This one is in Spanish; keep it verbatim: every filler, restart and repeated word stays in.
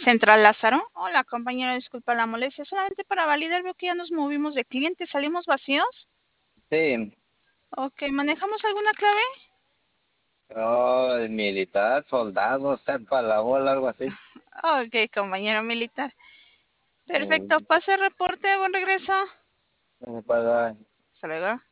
Central Lázaro. Hola, compañero, disculpa la molestia. Solamente para validar, veo que ya nos movimos de cliente. ¿Salimos vacíos? Sí, Ok, ¿manejamos alguna clave? oh, el militar, soldado, sepa la bola, algo así. Ok, compañero militar. Perfecto, Eh, pase el reporte. Buen regreso. no se puede dar. Hasta luego.